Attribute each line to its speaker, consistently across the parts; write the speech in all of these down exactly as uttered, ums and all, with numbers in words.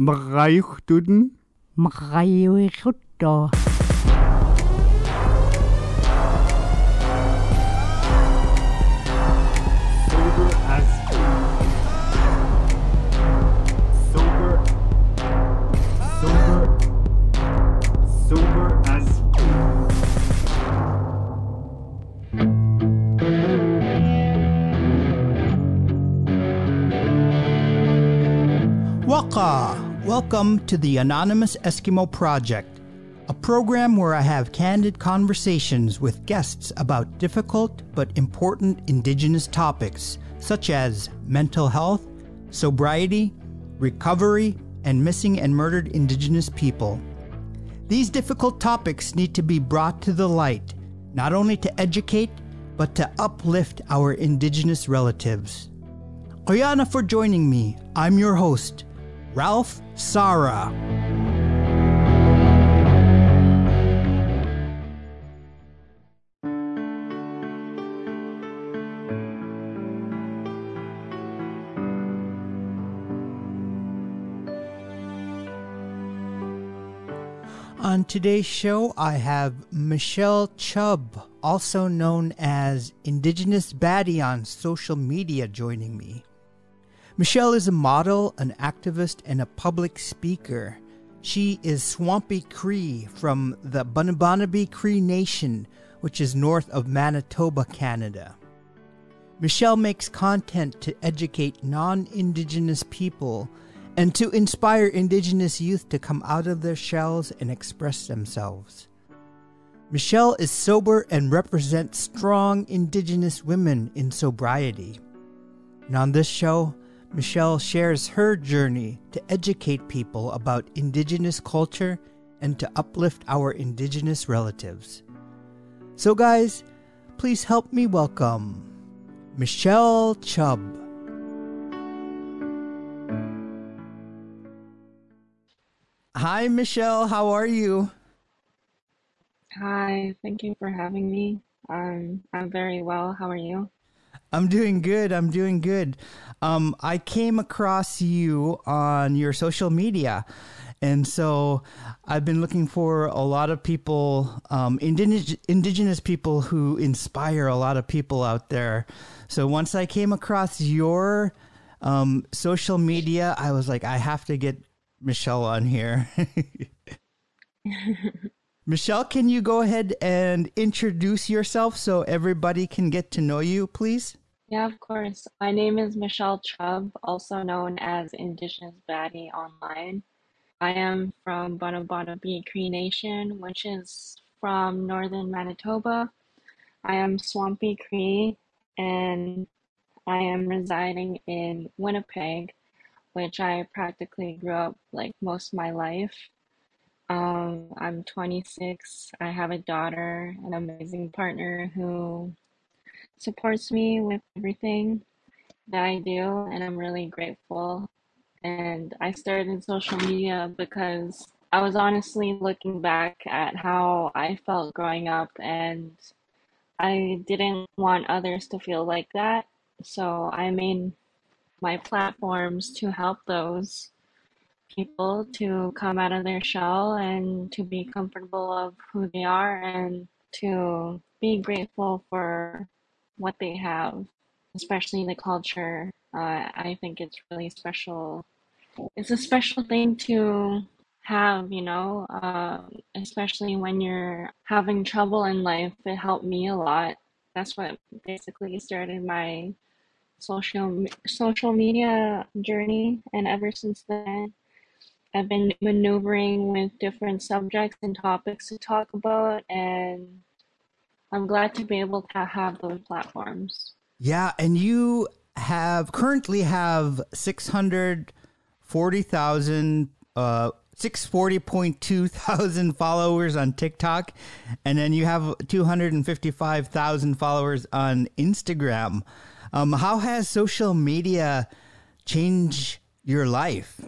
Speaker 1: Mrayuchtuden?
Speaker 2: Mrayuichutto.
Speaker 1: Sober as sober sober sober as
Speaker 3: Waka! Welcome to the Anonymous Eskimo Project, a program where I have candid conversations with guests about difficult but important Indigenous topics such as mental health, sobriety, recovery, and missing and murdered Indigenous people. These difficult topics need to be brought to the light, not only to educate, but to uplift our Indigenous relatives. Oyana for joining me. I'm your host, Ralph Sara. On today's show, I have Michelle Chubb, also known as Indigenous Baddie on social media, joining me. Michelle is a model, an activist, and a public speaker. She is Swampy Cree from the Bunabanabe Cree Nation, which is north of Manitoba, Canada. Michelle makes content to educate non-Indigenous people and to inspire Indigenous youth to come out of their shells and express themselves. Michelle is sober and represents strong Indigenous women in sobriety. And on this show, Michelle shares her journey to educate people about Indigenous culture and to uplift our Indigenous relatives. So guys, please help me welcome Michelle Chubb. Hi Michelle, how are you?
Speaker 4: Hi, thank you for having me. Um, I'm very well. How are you?
Speaker 3: I'm doing good. I'm doing good. Um, I came across you on your social media. And so I've been looking for a lot of people, um, indigenous, indigenous people who inspire a lot of people out there. So once I came across your um, social media, I was like, I have to get Michelle on here. Michelle, can you go ahead and introduce yourself so everybody can get to know you, please?
Speaker 4: Yeah, of course. My name is Michelle Chubb, also known as Indigenous Baddie online. I am from Bunabanabe Cree Nation, which is from northern Manitoba. I am Swampy Cree, and I am residing in Winnipeg, which I practically grew up like most of my life. Um, I'm twenty-six. I have a daughter, an amazing partner who supports me with everything that I do, and I'm really grateful. And I started social media because I was honestly looking back at how I felt growing up, and I didn't want others to feel like that. So I made my platforms to help those people to come out of their shell and to be comfortable of who they are and to be grateful for what they have, especially the culture. Uh, I think it's really special. It's a special thing to have, you know, uh, especially when you're having trouble in life. It helped me a lot. That's what basically started my social social media journey, and ever since then, I've been maneuvering with different subjects and topics to talk about, and I'm glad to be able to have those platforms.
Speaker 3: Yeah, and you have currently have six hundred forty thousand, uh, six hundred forty point two thousand followers on TikTok, and then you have two hundred fifty-five thousand followers on Instagram. Um, how has social media changed your life?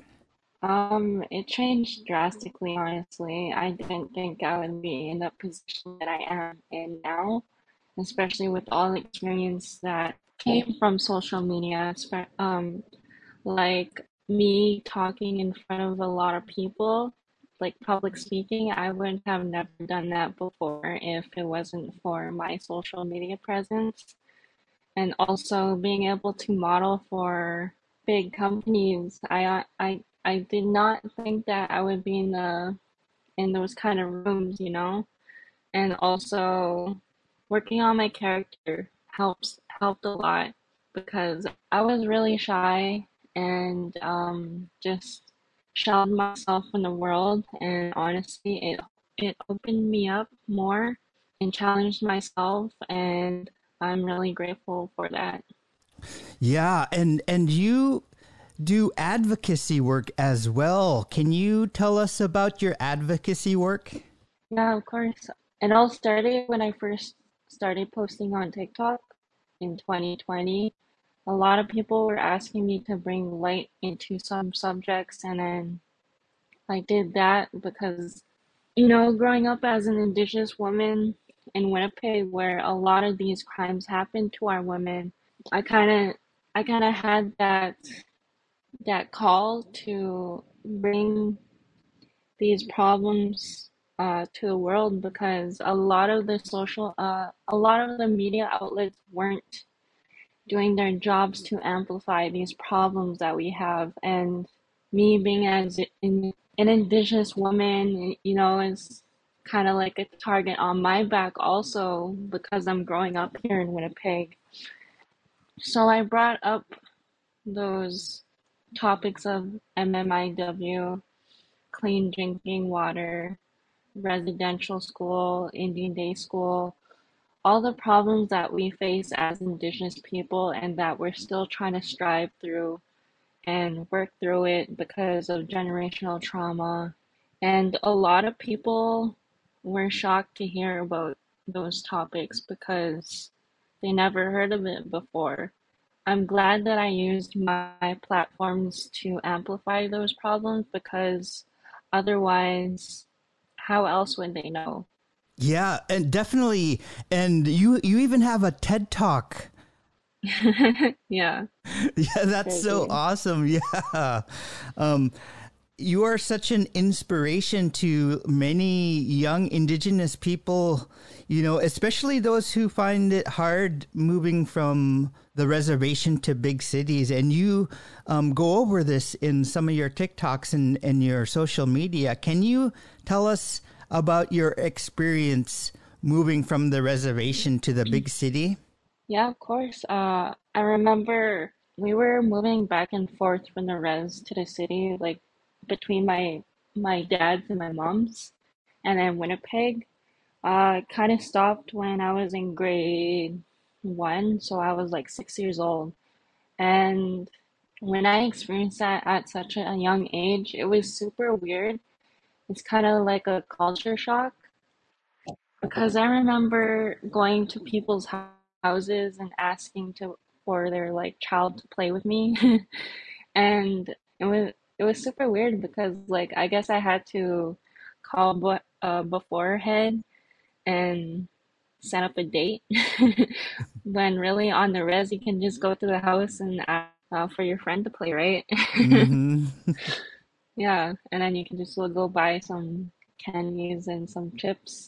Speaker 4: Um, it changed drastically, honestly. I didn't think I would be in the position that I am in now, especially with all the experience that came from social media. Um, like me talking in front of a lot of people, like public speaking, I would have never done that before if it wasn't for my social media presence. And also being able to model for big companies. I I I did not think that I would be in the in those kind of rooms, you know? And also working on my character helps helped a lot because I was really shy and um, just shelled myself in the world, and honestly it it opened me up more and challenged myself, and I'm really grateful for that.
Speaker 3: Yeah, and and you do advocacy work as well. Can you tell us about your advocacy work?
Speaker 4: Yeah, of course. It all started when I first started posting on TikTok in twenty twenty. A lot of people were asking me to bring light into some subjects, and then I did that because, you know, growing up as an Indigenous woman in Winnipeg, where a lot of these crimes happen to our women, I kind of, I kind of had that that call to bring these problems uh, to the world because a lot of the social, uh, a lot of the media outlets weren't doing their jobs to amplify these problems that we have. And me being as in, an Indigenous woman, you know, is kind of like a target on my back also because I'm growing up here in Winnipeg. So I brought up those topics of M M I W, clean drinking water, residential school, Indian day school, all the problems that we face as Indigenous people and that we're still trying to strive through and work through it because of generational trauma. And a lot of people were shocked to hear about those topics because they never heard of it before. I'm glad that I used my platforms to amplify those problems because otherwise, how else would they know?
Speaker 3: Yeah, and definitely. And you you even have a TED Talk.
Speaker 4: Yeah,
Speaker 3: Yeah, that's so
Speaker 4: crazy.
Speaker 3: awesome. Yeah. Um, you are such an inspiration to many young Indigenous people, you know, especially those who find it hard moving from the reservation to big cities. And you um, go over this in some of your TikToks and, and your social media. Can you tell us about your experience moving from the reservation to the big city?
Speaker 4: Yeah, of course. Uh, I remember we were moving back and forth from the res to the city, like between my my dad's and my mom's, and then Winnipeg. Uh, kind of stopped when I was in grade one, so I was like six years old. And when I experienced that at such a young age, it was super weird. It's kind of like a culture shock because I remember going to people's hou- houses and asking to for their like child to play with me, and it was it was super weird because like I guess I had to call b uh, beforehand and set up a date. When really on the res you can just go to the house and ask uh, for your friend to play, right?
Speaker 3: Mm-hmm.
Speaker 4: Yeah, and then you can just go buy some candies and some chips.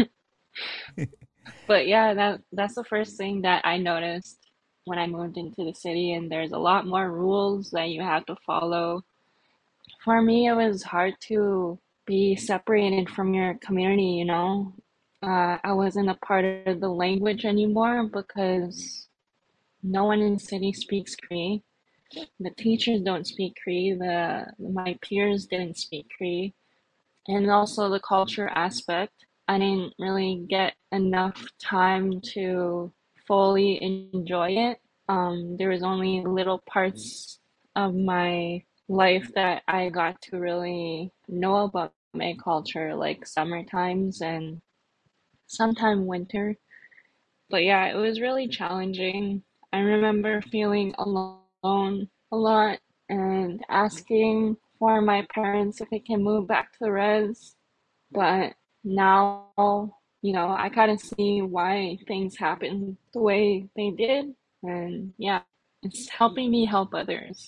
Speaker 4: But yeah, that that's the first thing that I noticed when I moved into the city, and there's a lot more rules that you have to follow. For me, it was hard to be separated from your community, you know. Uh, I wasn't a part of the language anymore because no one in the city speaks Cree. The teachers don't speak Cree. The my peers didn't speak Cree, and also the culture aspect. I didn't really get enough time to fully enjoy it. Um, there was only little parts of my life that I got to really know about my culture, like summer times and sometime winter. But yeah, it was really challenging. I remember feeling alone a lot and asking for my parents if they can move back to the res. But now, you know, I kind of see why things happen the way they did. And yeah, it's helping me help others.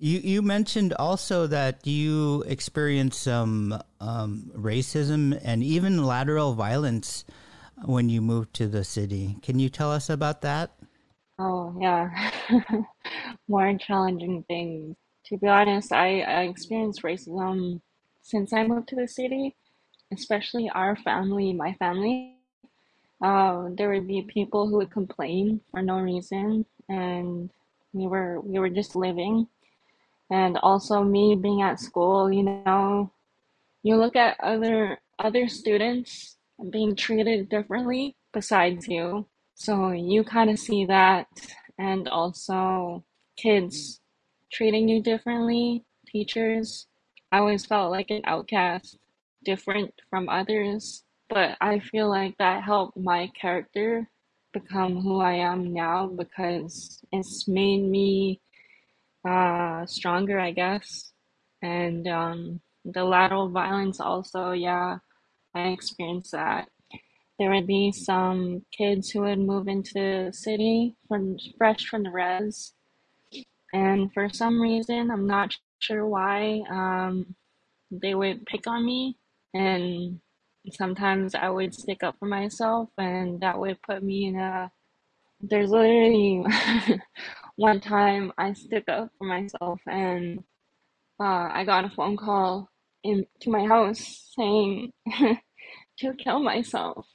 Speaker 3: You you mentioned also that you experienced some um, racism and even lateral violence when you moved to the city. Can you tell us about that?
Speaker 4: Oh, yeah. More challenging things. To be honest, I, I experienced racism since I moved to the city, especially our family, my family. Uh, there would be people who would complain for no reason, and we were we were just living. And also me being at school, you know, you look at other other students being treated differently besides you. So you kind of see that, and also kids treating you differently, teachers. I always felt like an outcast, different from others, but I feel like that helped my character become who I am now because it's made me uh, stronger, I guess. And um, the lateral violence also, yeah, I experienced that. There would be some kids who would move into the city from fresh from the res, and for some reason, I'm not sure why, um, they would pick on me, and sometimes I would stick up for myself, and that would put me in a. There's literally one time I stuck up for myself, and uh, I got a phone call in to my house saying to kill myself,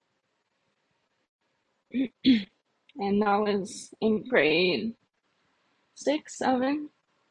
Speaker 4: and that was in grade six, seven.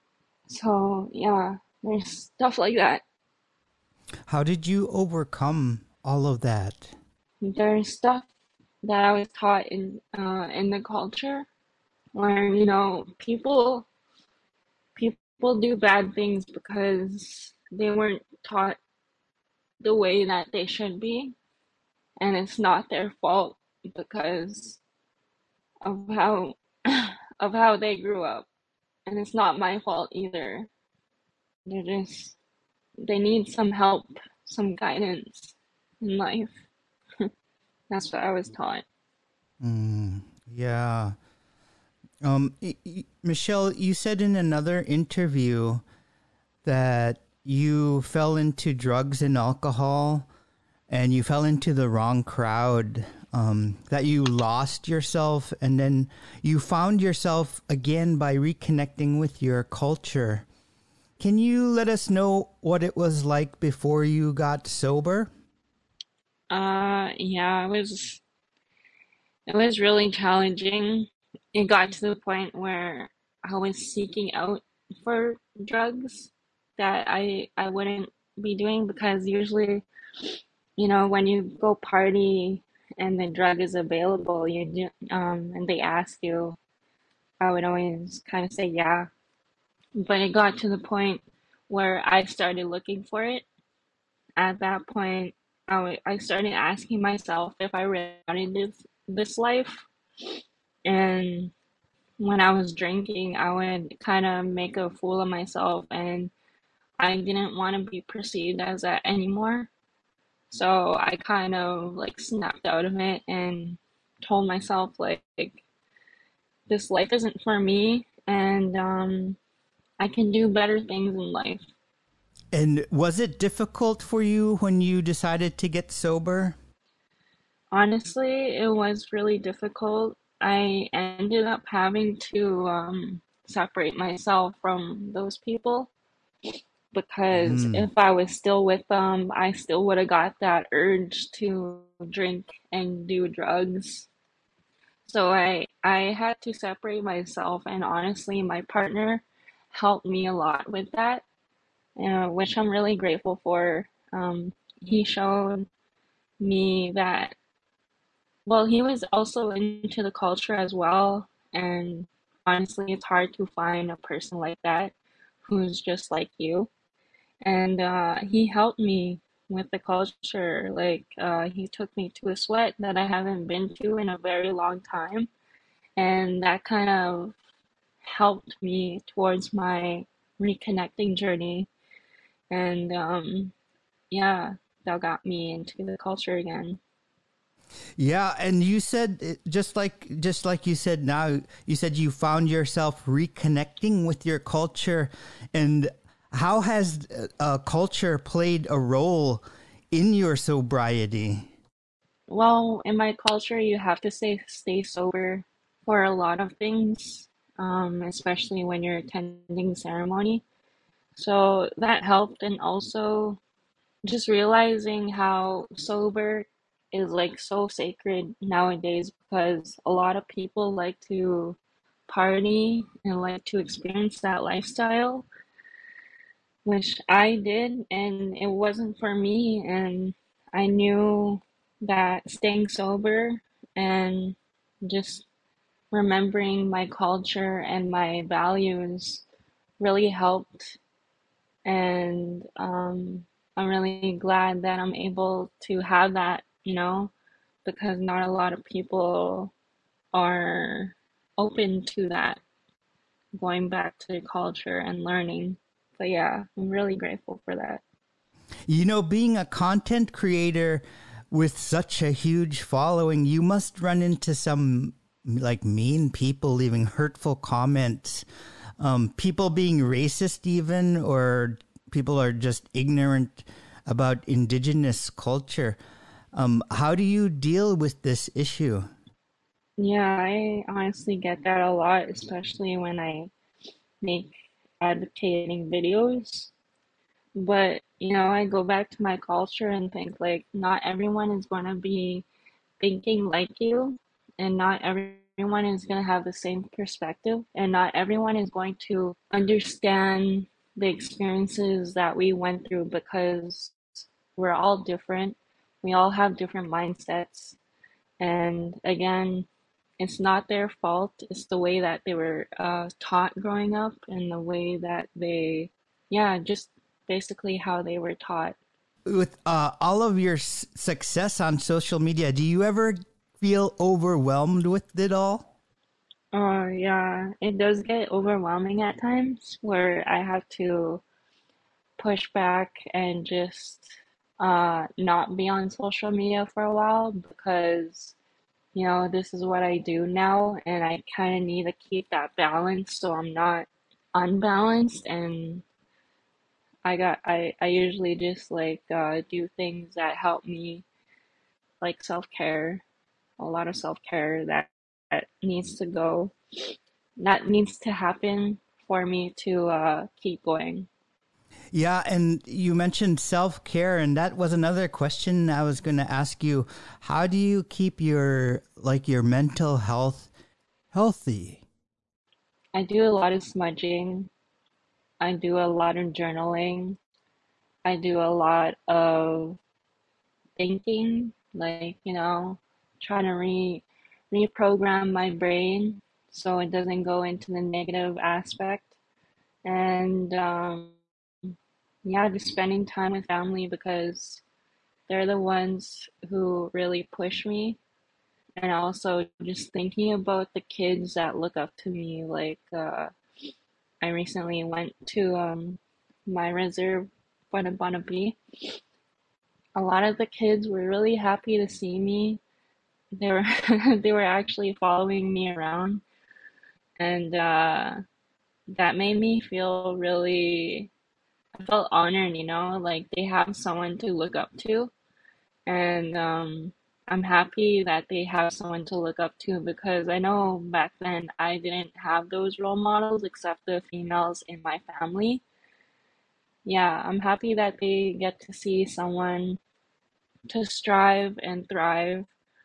Speaker 4: So yeah, there's stuff like that.
Speaker 3: How did you overcome all of that?
Speaker 4: There's stuff that I was taught in uh, in the culture where you know people people do bad things because they weren't taught the way that they should be, and it's not their fault because of how of how they grew up, and it's not my fault either. They're just they need some help, some guidance in life. That's what I was taught.
Speaker 3: Mm, yeah. Um, y- y- Michelle, you said in another interview that you fell into drugs and alcohol and you fell into the wrong crowd, um, that you lost yourself and then you found yourself again by reconnecting with your culture. Can you let us know what it was like before you got sober?
Speaker 4: Uh, yeah, it was it was really challenging. It got to the point where I was seeking out for drugs that I I wouldn't be doing because usually, you know, when you go party and the drug is available, you do, um, and they ask you, I would always kind of say yeah. But it got to the point where I started looking for it. At that point, I w- I started asking myself if I really wanted this this life. And when I was drinking, I would kind of make a fool of myself, and I didn't want to be perceived as that anymore. So I kind of like snapped out of it and told myself like this life isn't for me, and um, I can do better things in life.
Speaker 3: And was it difficult for you when you decided to get sober?
Speaker 4: Honestly, it was really difficult. I ended up having to um, separate myself from those people because
Speaker 3: Mm.
Speaker 4: if I was still with them, I still would have got that urge to drink and do drugs. So I I had to separate myself, and honestly, my partner helped me a lot with that, uh, which I'm really grateful for. Um, he showed me that, well, he was also into the culture as well, and honestly, it's hard to find a person like that who's just like you. And uh, he helped me with the culture. Like, uh, he took me to a sweat that I haven't been to in a very long time, and that kind of helped me towards my reconnecting journey. And um, yeah, that got me into the culture again.
Speaker 3: Yeah, and you said it- just like just like you said now, you said you found yourself reconnecting with your culture, and how has uh, culture played a role in your sobriety?
Speaker 4: Well, in my culture, you have to stay stay sober for a lot of things, um, especially when you're attending ceremony. So that helped, and also just realizing how sober is like so sacred nowadays because a lot of people like to party and like to experience that lifestyle, which I did, and it wasn't for me. And I knew that staying sober and just remembering my culture and my values really helped. And um, I'm really glad that I'm able to have that, you know, because not a lot of people are open to that, going back to culture and learning. But yeah, I'm really grateful for that.
Speaker 3: You know, being a content creator with such a huge following, you must run into some like mean people leaving hurtful comments, um, people being racist, even, or people are just ignorant about indigenous culture. Um, how do you deal with this issue?
Speaker 4: Yeah, I honestly get that a lot, especially when I make advocating videos. But, you know, I go back to my culture and think like not everyone is going to be thinking like you, and not everyone is going to have the same perspective, and not everyone is going to understand the experiences that we went through because we're all different. We all have different mindsets. And again, it's not their fault. It's the way that they were uh, taught growing up and the way that they, yeah, just basically how they were taught.
Speaker 3: With uh, all of your s- success on social media, do you ever feel overwhelmed with it all?
Speaker 4: Oh, yeah, it does get overwhelming at times where I have to push back and just uh, not be on social media for a while because, you know, this is what I do now, and I kind of need to keep that balance so I'm not unbalanced. And I got I I usually just like uh, do things that help me, like self-care, a lot of self-care that, that needs to go, that needs to happen for me to uh, keep going.
Speaker 3: Yeah, and you mentioned self care, and that was another question I was going to ask you. How do you keep your like your mental health healthy?
Speaker 4: I do a lot of smudging. I do a lot of journaling. I do a lot of thinking, like, you know, trying to re reprogram my brain so it doesn't go into the negative aspect. And um, yeah, just spending time with family because they're the ones who really push me. And also just thinking about the kids that look up to me. Like, uh, I recently went to um, my reserve, Bonabanabi. A lot of the kids were really happy to see me. They were they were actually following me around, and uh, that made me feel really. I felt honored, you know, like they have someone to look up to, and um, I'm happy that they have someone to look up to because I know back then I didn't have those role models except the females in my family. Yeah, I'm happy that they get to see someone to strive and thrive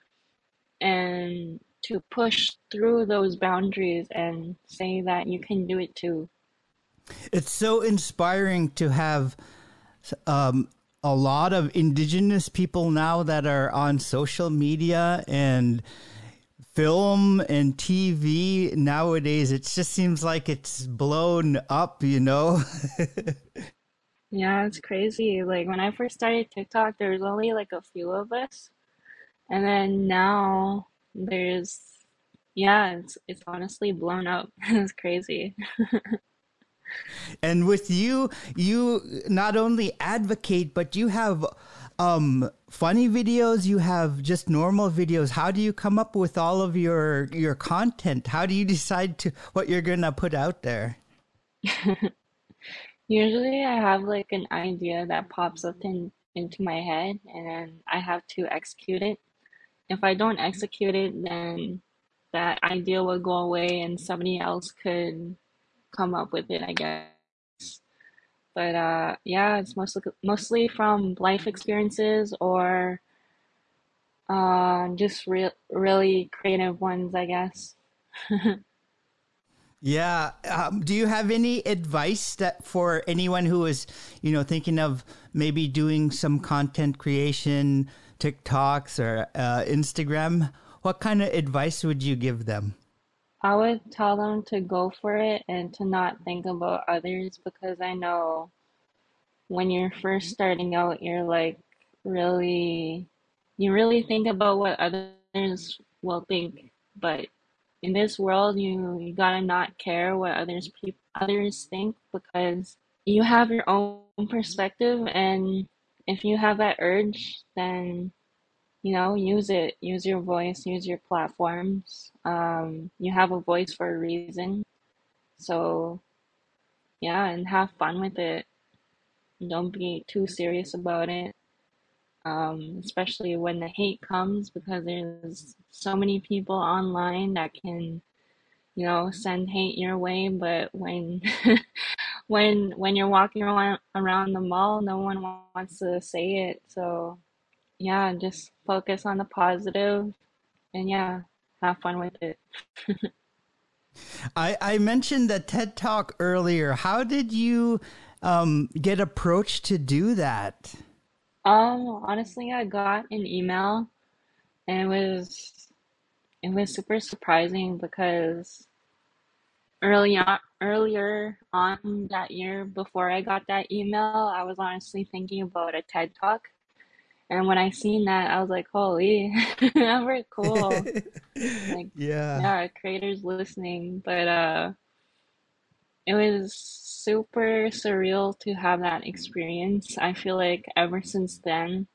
Speaker 4: and to push through those boundaries and say that you can do it too.
Speaker 3: It's so inspiring to have um, a lot of indigenous people now that are on social media and film and T V nowadays. It just seems like it's blown up, you know?
Speaker 4: Yeah, it's crazy. Like when I first started TikTok, there was only like a few of us, and then now there's, yeah, it's it's honestly blown up. It's crazy.
Speaker 3: And with you, you not only advocate, but you have um funny videos, you have just normal videos. How do you come up with all of your your content? How do you decide to what you're gonna put out there?
Speaker 4: Usually I have like an idea that pops up in into my head and then I have to execute it. If I don't execute it, then that idea will go away and somebody else could come up with it, I guess. But uh yeah, it's mostly mostly from life experiences or uh just real really creative ones, I guess.
Speaker 3: Yeah. Um, do you have any advice that for anyone who is, you know, thinking of maybe doing some content creation, TikToks or uh, Instagram? What kind of advice would you give them?
Speaker 4: I would tell them to go for it and to not think about others because I know when you're first starting out, you're like really, you really think about what others will think. But in this world, you you gotta not care what others peop others think because you have your own perspective, and if you have that urge, then you know, use it. Use your voice. Use your platforms. Um, you have a voice for a reason. So yeah, and have fun with it. Don't be too serious about it. Um, especially when the hate comes, because there's so many people online that can, you know, send hate your way. But when when when you're walking around around the mall, no one wants to say it. So yeah, just focus on the positive and yeah, have fun with it.
Speaker 3: I, I mentioned the TED Talk earlier. How did you um, get approached to do that?
Speaker 4: Um, honestly, I got an email and it was it was super surprising because early on, earlier on that year before I got that email, I was honestly thinking about a TED Talk. And when I seen that, I was like, holy, that's very cool. Like,
Speaker 3: Yeah.
Speaker 4: yeah, creators listening. But uh it was super surreal to have that experience. I feel like ever since then,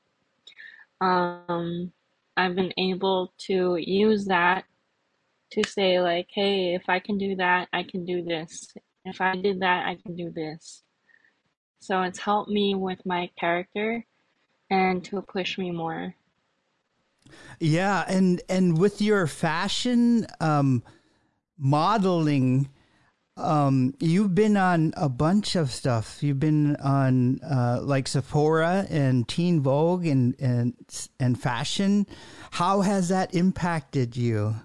Speaker 4: um, I've been able to use that to say like, hey, if I can do that, I can do this. If I did that, I can do this. So it's helped me with my character and to push me more.
Speaker 3: Yeah, and and with your fashion um, modeling, um, you've been on a bunch of stuff. You've been on uh, like Sephora and Teen Vogue and and and fashion. How has that impacted you?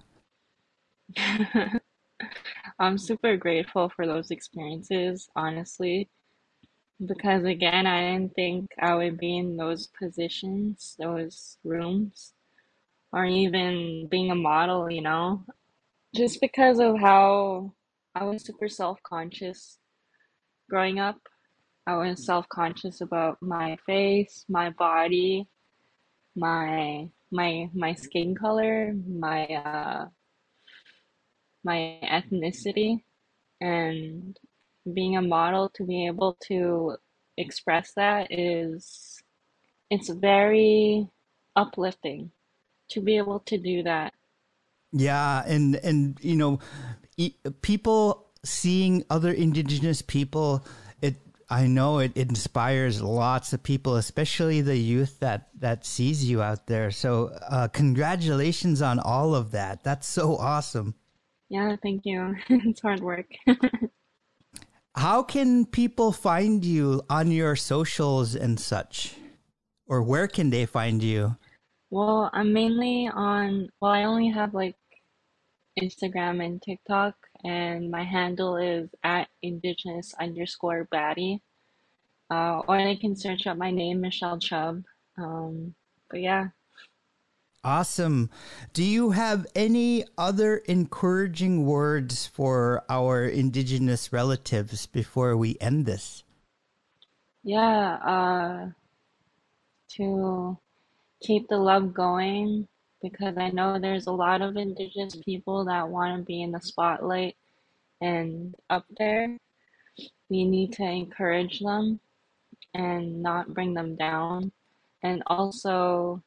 Speaker 4: I'm super grateful for those experiences, honestly, because again, I didn't think I would be in those positions, those rooms, or even being a model, you know, just because of how I was super self-conscious growing up. I was self-conscious about my face, my body, my my my skin color, my uh my ethnicity, and being a model to be able to express that is it's very uplifting to be able to do that.
Speaker 3: Yeah, and and you know, e- people seeing other indigenous people, it I know it inspires lots of people, especially the youth that that sees you out there. So, uh, congratulations on all of that. That's so awesome.
Speaker 4: Yeah, thank you. It's hard work.
Speaker 3: How can people find you on your socials and such, or where can they find you?
Speaker 4: Well, I'm mainly on, well, I only have like Instagram and TikTok, and my handle is at indigenous underscore baddie. Uh, or they can search up my name, Michelle Chubb. Um, but yeah.
Speaker 3: Awesome. Do you have any other encouraging words for our Indigenous relatives before we end this?
Speaker 4: Yeah, uh, to keep the love going because I know there's a lot of Indigenous people that want to be in the spotlight and up there. We need to encourage them and not bring them down and also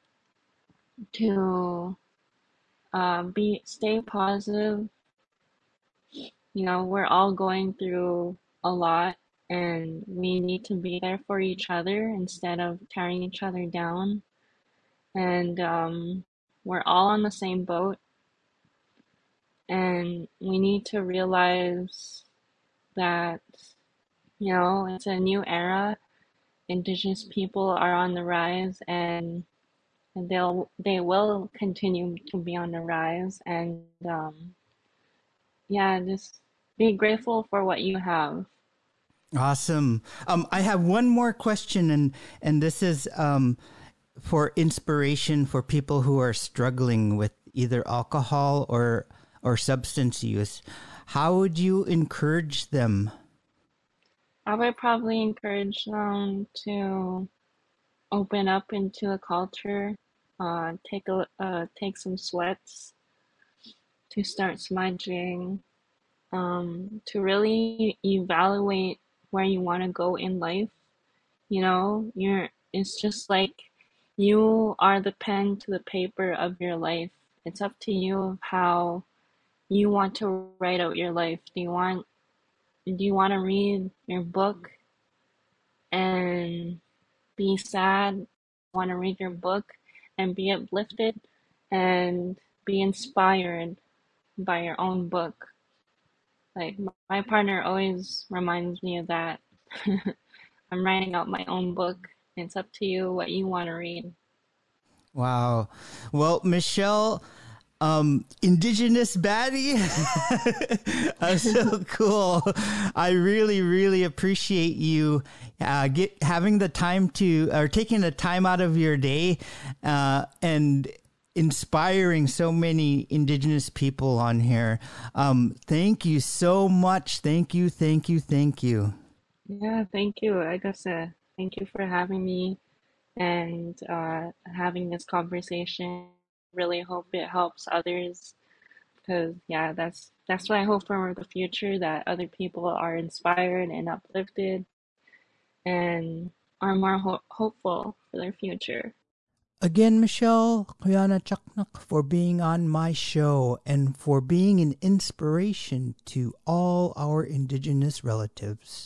Speaker 4: to uh, be stay positive. You know, we're all going through a lot, and we need to be there for each other instead of tearing each other down. And um, we're all on the same boat, and we need to realize that, you know, it's a new era. Indigenous people are on the rise, and they'll they will continue to be on the rise. And um, yeah, just be grateful for what you have.
Speaker 3: Awesome. Um, I have one more question, and and this is um, for inspiration for people who are struggling with either alcohol or or substance use. How would you encourage them?
Speaker 4: I would probably encourage them to open up into a culture, uh, take a uh, take some sweats, to start smudging, um, to really evaluate where you want to go in life. You know, you're it's just like you are the pen to the paper of your life. It's up to you how you want to write out your life. Do you want do you want to read your book and be sad? Want to read your book and be uplifted and be inspired by your own book? Like, my partner always reminds me of that. I'm writing out my own book. It's up to you what you want to read.
Speaker 3: Wow. Well, Michelle, um, Indigenous baddie, that's so cool. I really, really appreciate you uh, get having the time to, or taking the time out of your day uh, and inspiring so many Indigenous people on here. Um, thank you so much. Thank you, thank you, thank you.
Speaker 4: Yeah, thank you. I guess uh, thank you for having me and uh, having this conversation. Really hope it helps others, because yeah, that's that's what I hope for the future, that other people are inspired and uplifted and are more ho- hopeful for their future.
Speaker 3: Again, Michelle, Kuyana Chaknak, for being on my show and for being an inspiration to all our Indigenous relatives.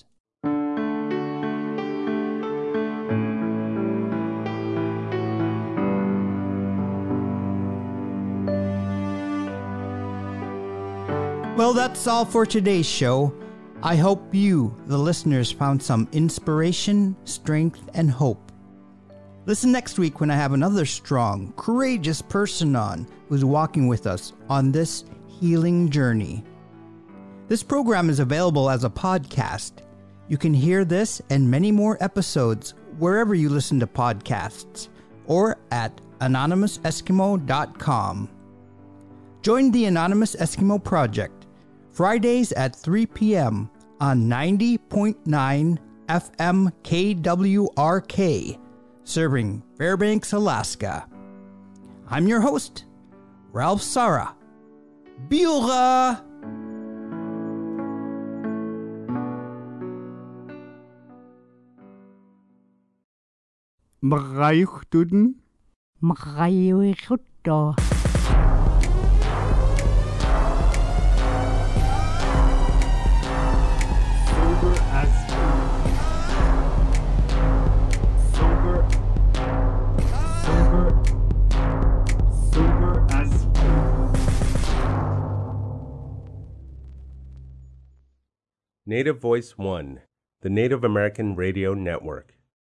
Speaker 3: Well, that's all for today's show. I hope you, the listeners, found some inspiration, strength, and hope. Listen next week when I have another strong, courageous person on who's walking with us on this healing journey. This program is available as a podcast. You can hear this and many more episodes wherever you listen to podcasts or at anonymous eskimo dot com. Join the Anonymous Eskimo Project Fridays at three p.m. on ninety point nine F M K W R K, serving Fairbanks, Alaska. I'm your host, Ralph Sara. Biura!
Speaker 1: Magayukduden.
Speaker 2: Makayuikuto.
Speaker 1: Sober as sober sober sober as
Speaker 5: Native Voice One, the Native American Radio Network.